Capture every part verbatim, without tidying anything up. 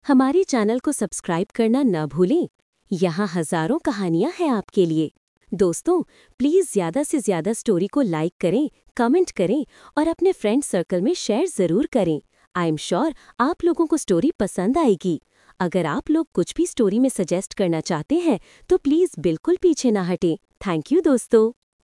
हमारे चैनल को सब्सक्राइब करना न भूलें। यहाँ हजारों कहानियाँ हैं आपके लिए। दोस्तों, प्लीज़ ज़्यादा से ज़्यादा स्टोरी को लाइक करें, कमेंट करें और अपने फ्रेंड सर्कल में शेयर ज़रूर करें। आई एम श्योर आप लोगों को स्टोरी पसंद आएगी। अगर आप लोग कुछ भी स्टोरी में सजेस्ट करना चाहते हैं तो प्लीज़ बिल्कुल पीछे ना हटें। थैंक यू दोस्तों।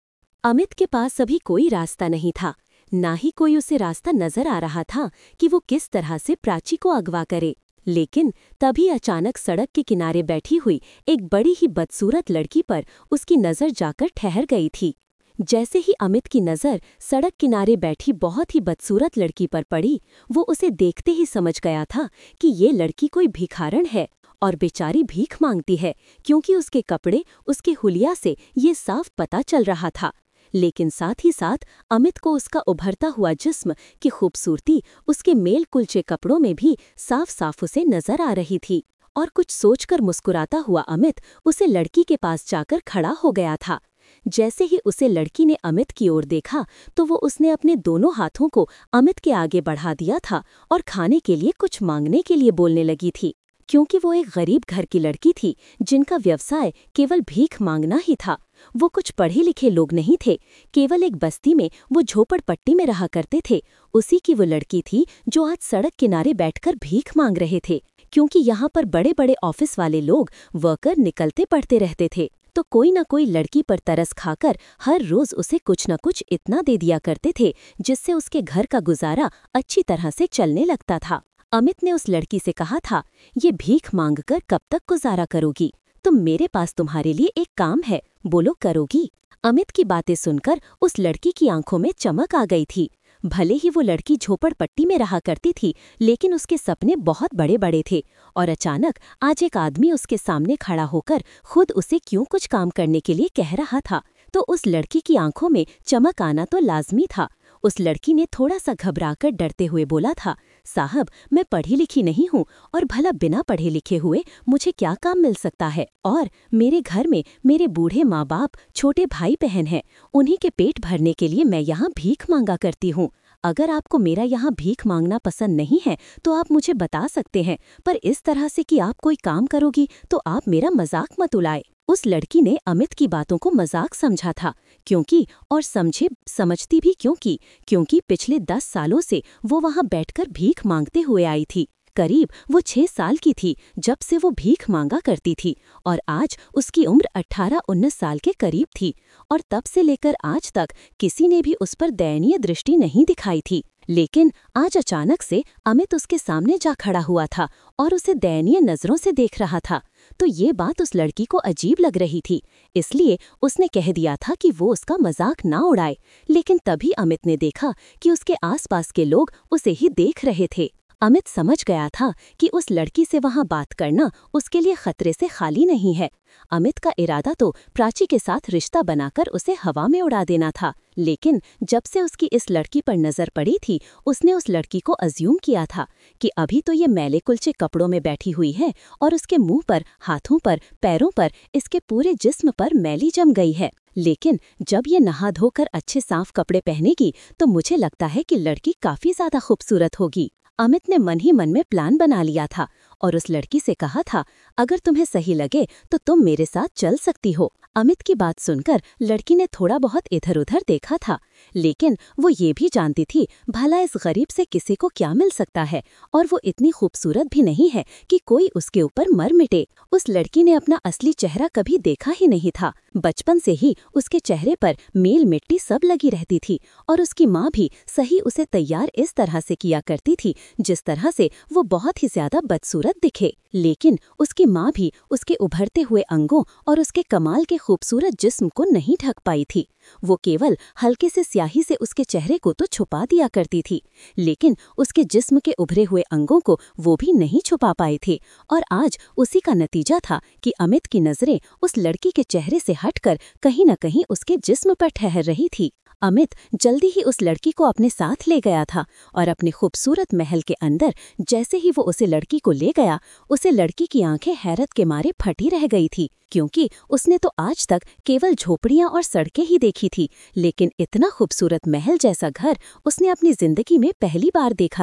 अमित के पास अभी कोई रास्ता नहीं था, ना ही कोई उसे रास्ता नजर आ रहा था कि वो किस तरह से प्राची को अगवा करे। लेकिन तभी अचानक सड़क के किनारे बैठी हुई एक बड़ी ही बदसूरत लड़की पर उसकी नज़र जाकर ठहर गई थी। जैसे ही अमित की नज़र सड़क किनारे बैठी बहुत ही बदसूरत लड़की पर पड़ी, वो उसे देखते ही समझ गया था कि ये लड़की कोई भिखारन है और बेचारी भीख मांगती है, क्योंकि उसके कपड़े, उसके हुलिया से ये साफ पता चल रहा था। लेकिन साथ ही साथ अमित को उसका उभरता हुआ जिस्म की खूबसूरती उसके मेल कुलचे कपड़ों में भी साफ साफ उसे नजर आ रही थी। और कुछ सोचकर मुस्कुराता हुआ अमित उसे लड़की के पास जाकर खड़ा हो गया था। जैसे ही उसे लड़की ने अमित की ओर देखा तो वो उसने अपने दोनों हाथों को अमित के आगे बढ़ा दिया था और खाने के लिए कुछ मांगने के लिए बोलने लगी थी। क्योंकि वो एक गरीब घर की लड़की थी जिनका व्यवसाय केवल भीख मांगना ही था। वो कुछ पढ़े लिखे लोग नहीं थे, केवल एक बस्ती में वो झोपड़पट्टी में रहा करते थे। उसी की वो लड़की थी जो आज सड़क किनारे बैठकर भीख मांग रहे थे, क्योंकि यहाँ पर बड़े बड़े ऑफिस वाले लोग वर्कर निकलते पड़ते रहते थे, तो कोई ना कोई लड़की पर तरस खाकर हर रोज उसे कुछ न कुछ इतना दे दिया करते थे जिससे उसके घर का गुजारा अच्छी तरह से चलने लगता था। अमित ने उस लड़की से कहा था, ये भीख मांगकर कब तक गुजारा करोगी? तो मेरे पास तुम्हारे लिए एक काम है, बोलो करोगी? अमित की बातें सुनकर उस लड़की की आंखों में चमक आ गई थी। भले ही वो लड़की झोपड़पट्टी में रहा करती थी, लेकिन उसके सपने बहुत बड़े बड़े थे। और अचानक आज एक आदमी उसके सामने खड़ा होकर खुद उसे क्यों कुछ काम करने के लिए कह रहा था, तो उस लड़की की आंखों में चमक आना तो लाजमी था। उस लड़की ने थोड़ा सा घबराकर डरते हुए बोला था, साहब, मैं पढ़ी लिखी नहीं हूँ और भला बिना पढ़े लिखे हुए मुझे क्या काम मिल सकता है? और मेरे घर में मेरे बूढ़े माँ बाप, छोटे भाई बहन हैं, उन्हीं के पेट भरने के लिए मैं यहाँ भीख मांगा करती हूँ। अगर आपको मेरा यहाँ भीख मांगना पसंद नहीं है तो आप मुझे बता सकते हैं, पर इस तरह से कि आप कोई काम करोगी तो आप मेरा मजाक मत उड़ाए। उस लड़की ने अमित की बातों को मजाक समझा था, क्योंकि और समझे समझती भी क्योंकि क्योंकि पिछले दस सालों से वो वहां बैठकर भीख मांगते हुए आई थी। करीब वो छह साल की थी जब से वो भीख मांगा करती थी, और आज उसकी उम्र अठारह उन्नीस साल के करीब थी। और तब से लेकर आज तक किसी ने भी उस पर दयनीय दृष्टि नहीं दिखाई थी। लेकिन आज अचानक से अमित उसके सामने जा खड़ा हुआ था और उसे दयनीय नजरों से देख रहा था, तो ये बात उस लड़की को अजीब लग रही थी। इसलिए उसने कह दिया था कि वो उसका मजाक ना उड़ाए। लेकिन तभी अमित ने देखा कि उसके आसपास के लोग उसे ही देख रहे थे। अमित समझ गया था कि उस लड़की से वहां बात करना उसके लिए खतरे से खाली नहीं है। अमित का इरादा तो प्राची के साथ रिश्ता बनाकर उसे हवा में उड़ा देना था, लेकिन जब से उसकी इस लड़की पर नजर पड़ी थी, उसने उस लड़की को अज्यूम किया था कि अभी तो ये मैले कुलचे कपड़ों में बैठी हुई है और उसके मुंह पर, हाथों पर, पैरों पर, इसके पूरे जिस्म पर मैली जम गई है। लेकिन जब ये नहा धोकर अच्छे साफ कपड़े पहनेगी तो मुझे लगता है कि लड़की काफी ज्यादा खूबसूरत होगी। अमित ने मन ही मन में प्लान बना लिया था और उस लड़की से कहा था, अगर तुम्हें सही लगे तो तुम मेरे साथ चल सकती हो। अमित की बात सुनकर लड़की ने थोड़ा बहुत इधर उधर देखा था, लेकिन वो ये भी जानती थी भला इस गरीब से किसी को क्या मिल सकता है, और वो इतनी खूबसूरत भी नहीं है कि कोई उसके ऊपर मर मिटे। उस लड़की ने अपना असली चेहरा कभी देखा ही नहीं था। बचपन से ही उसके चेहरे पर मेल मिट्टी सब लगी रहती थी, और उसकी माँ भी सही उसे तैयार इस तरह से किया करती थी जिस तरह से वो बहुत ही ज्यादा बदसूरत दिखे। लेकिन उसकी माँ भी उसके उभरते हुए अंगों और उसके कमाल के खूबसूरत जिस्म को नहीं ढक पाई थी। वो केवल हल्के से स्याही से उसके चेहरे को तो छुपा दिया करती थी, लेकिन उसके जिस्म के उभरे हुए अंगों को वो भी नहीं छुपा पाए थे। और आज उसी का नतीजा था कि अमित की नजरें उस लड़की के चेहरे से हटकर कहीं न कहीं उसके जिस्म पर ठहर रही थी। अमित जल्दी ही उस लड़की को अपने साथ ले गया था और अपने खूबसूरत महल के अंदर जैसे ही वो उसे लड़की को ले गया, उसे लड़की की आंखें हैरत के मारे फटी रह गई थी, क्योंकि उसने तो आज तक केवल झोपड़ियां और सड़कें ही देखी थी, लेकिन इतना खूबसूरत महल जैसा घर उसने अपनी जिंदगी में पहली बार देखा था।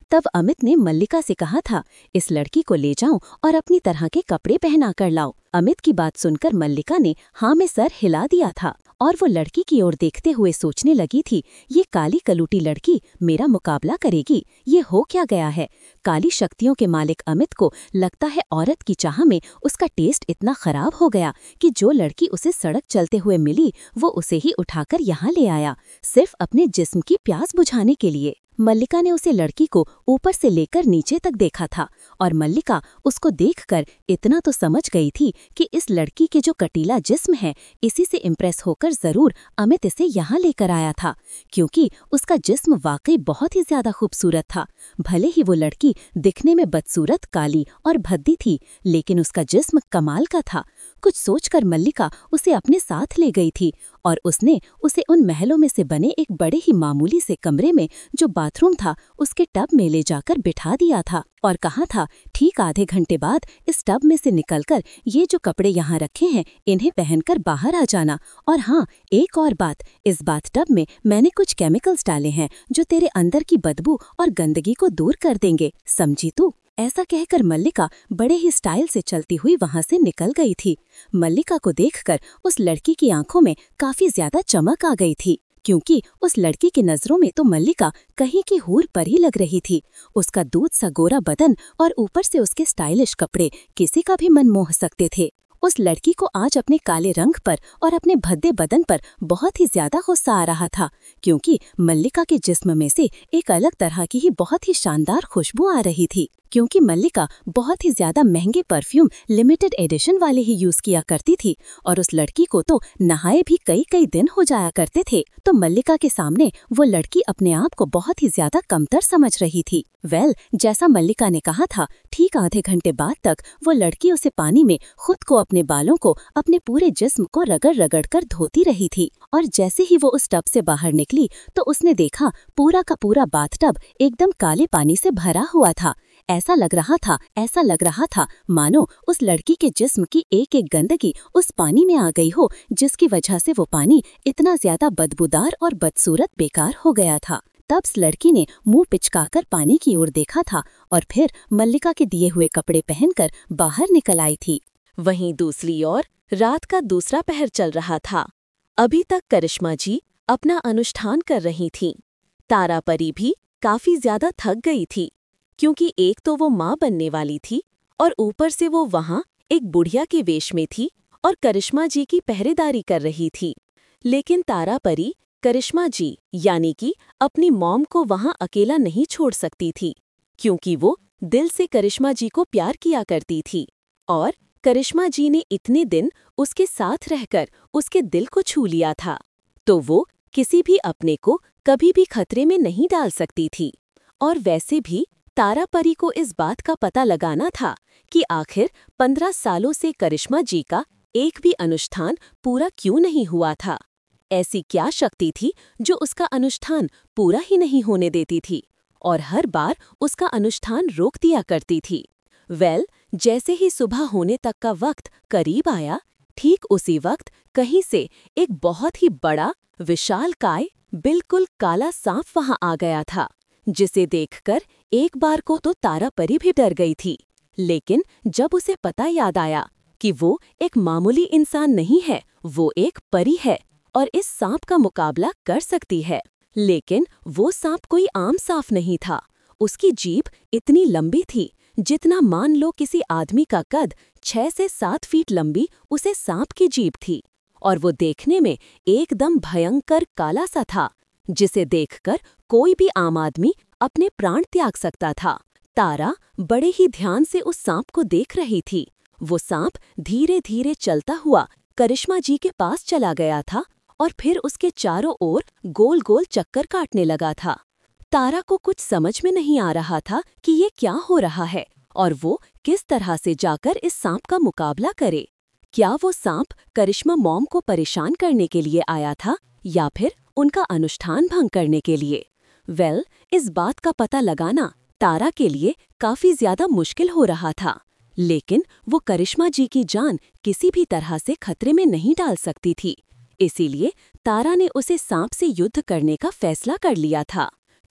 तब अमित ने मल्लिका से कहा था, इस लड़की को ले जाऊं और अपनी तरह के कपड़े पहना कर लाओ। अमित की बात सुनकर मल्लिका ने हाँ में सर हिला दिया था और वो लड़की की ओर देखते हुए सोचने लगी थी, ये काली कलूटी लड़की मेरा मुकाबला करेगी। ये हो क्या गया है? काली शक्तियों के मालिक अमित को लगता है औरत की चाह में उसका टेस्ट इतना खराब हो गया कि जो लड़की उसे सड़क चलते हुए मिली वो उसे ही उठाकर यहाँ ले आया, सिर्फ अपने जिस्म की प्यास बुझाने के लिए। मल्लिका ने उसे लड़की को ऊपर से लेकर नीचे तक देखा था और मल्लिका उसको देखकर इतना तो समझ गई थी कि इस लड़की के जो कटीला जिस्म है, इसी से इम्प्रेस होकर जरूर अमित इसे यहाँ लेकर आया था, क्योंकि उसका जिस्म वाकई बहुत ही ज्यादा खूबसूरत था। भले ही वो लड़की दिखने में बदसूरत, काली और भद्दी थी, लेकिन उसका जिस्म कमाल का था। कुछ सोचकर मल्लिका उसे अपने साथ ले गई थी और उसने उसे उन महलों में से बने एक बड़े ही मामूली से कमरे में, जो बाथरूम था, उसके टब में ले जाकर बिठा दिया था और कहा था, ठीक आधे घंटे बाद इस टब में से निकलकर ये जो कपड़े यहाँ रखे हैं इन्हें पहनकर बाहर आ जाना। और हाँ, एक और बात, इस बाथटब में मैंने कुछ केमिकल्स डाले हैं जो तेरे अंदर की बदबू और गंदगी को दूर कर देंगे, समझी तू? ऐसा कहकर मल्लिका बड़े ही स्टाइल से चलती हुई वहां से निकल गई थी। मल्लिका को देखकर उस लड़की की आंखों में काफी ज्यादा चमक आ गई थी, क्योंकि उस लड़की की नजरों में तो मल्लिका कहीं की हूर पर ही लग रही थी। उसका दूध सा गोरा बदन और ऊपर से उसके स्टाइलिश कपड़े किसी का भी मन मोह सकते थे। उस लड़की को आज अपने काले रंग पर और अपने भद्दे बदन पर बहुत ही ज्यादा गुस्सा आ रहा था, क्योंकि मल्लिका के जिस्म में से एक अलग तरह की ही बहुत ही शानदार खुशबू आ रही थी। क्योंकि मल्लिका बहुत ही ज्यादा महंगे परफ्यूम लिमिटेड एडिशन वाले ही यूज किया करती थी और उस लड़की को तो नहाए भी कई कई दिन हो जाया करते थे, तो मल्लिका के सामने वो लड़की अपने आप को बहुत ही ज्यादा कमतर समझ रही थी। वेल well, जैसा मल्लिका ने कहा था, ठीक आधे घंटे बाद तक वो लड़की उसे पानी में खुद को, अपने बालों को, अपने पूरे जिस्म को रगड़ रगड़ कर धोती रही थी। और जैसे ही वो उस टब से बाहर निकली तो उसने देखा पूरा का पूरा बाथटब एकदम काले पानी से भरा हुआ था। ऐसा लग रहा था ऐसा लग रहा था मानो उस लड़की के जिस्म की एक एक गंदगी उस पानी में आ गई हो, जिसकी वजह से वो पानी इतना ज्यादा बदबूदार और बदसूरत बेकार हो गया था। तब उस लड़की ने मुंह पिचकाकर पानी की ओर देखा था और फिर मल्लिका के दिए हुए कपड़े पहनकर बाहर निकल आई थी। वहीं दूसरी ओर रात का दूसरा पहर चल रहा था। अभी तक करिश्मा जी अपना अनुष्ठान कर रही थीं। तारा परी भी काफी ज्यादा थक गई थी, क्योंकि एक तो वो माँ बनने वाली थी और ऊपर से वो वहाँ एक बुढ़िया के वेश में थी और करिश्मा जी की पहरेदारी कर रही थी। लेकिन तारा परी करिश्मा जी यानी कि अपनी मॉम को वहाँ अकेला नहीं छोड़ सकती थी, क्योंकि वो दिल से करिश्मा जी को प्यार किया करती थी और करिश्मा जी ने इतने दिन उसके साथ रहकर उसके दिल को छू लिया था, तो वो किसी भी अपने को कभी भी खतरे में नहीं डाल सकती थी। और वैसे भी तारा परी को इस बात का पता लगाना था कि आखिर पंद्रह सालों से करिश्मा जी का एक भी अनुष्ठान पूरा क्यों नहीं हुआ था। ऐसी क्या शक्ति थी जो उसका अनुष्ठान पूरा ही नहीं होने देती थी और हर बार उसका अनुष्ठान रोक दिया करती थी। वेल well, जैसे ही सुबह होने तक का वक्त करीब आया, ठीक उसी वक्त कहीं से एक बहुत ही बड़ा विशालकाय बिल्कुल काला सांप वहां आ गया था, जिसे देखकर एक बार को तो तारा परी भी डर गई थी। लेकिन जब उसे पता याद आया कि वो एक मामूली इंसान नहीं है, वो एक परी है और इस सांप का मुकाबला कर सकती है। लेकिन वो सांप कोई आम सांप नहीं था। उसकी जीभ इतनी लंबी थी जितना मान लो किसी आदमी का कद छह से सात फीट लंबी उसे सांप की जीभ थी, और वो देखने में एकदम भयंकर काला सा था, जिसे देखकर कोई भी आम आदमी अपने प्राण त्याग सकता था। तारा बड़े ही ध्यान से उस सांप को देख रही थी। वो सांप धीरे धीरे चलता हुआ करिश्मा जी के पास चला गया था और फिर उसके चारों ओर गोल गोल चक्कर काटने लगा था। तारा को कुछ समझ में नहीं आ रहा था कि ये क्या हो रहा है और वो किस तरह से जाकर इस सांप का मुकाबला करे। क्या वो सांप करिश्मा मॉम को परेशान करने के लिए आया था या फिर उनका अनुष्ठान भंग करने के लिए? वेल well, इस बात का पता लगाना तारा के लिए काफी ज्यादा मुश्किल हो रहा था, लेकिन वो करिश्मा जी की जान किसी भी तरह से खतरे में नहीं डाल सकती थी। इसीलिए तारा ने उसे सांप से युद्ध करने का फैसला कर लिया था,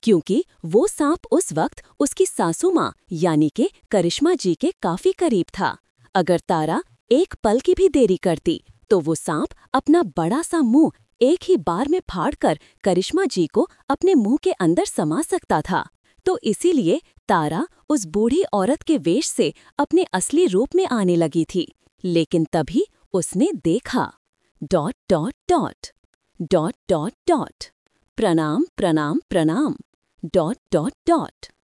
क्योंकि वो सांप उस वक्त उसकी सासू माँ यानी कि करिश्मा जी के काफी करीब था। अगर तारा एक पल की भी देरी करती तो वो सांप अपना बड़ा सा मुंह एक ही बार में फाड़कर करिश्मा जी को अपने मुंह के अंदर समा सकता था। तो इसीलिए तारा उस बूढ़ी औरत के वेश से अपने असली रूप में आने लगी थी। लेकिन तभी उसने देखा dot dot dot dot dot dot प्रणाम प्रणाम प्रणाम डॉट डॉट डॉट।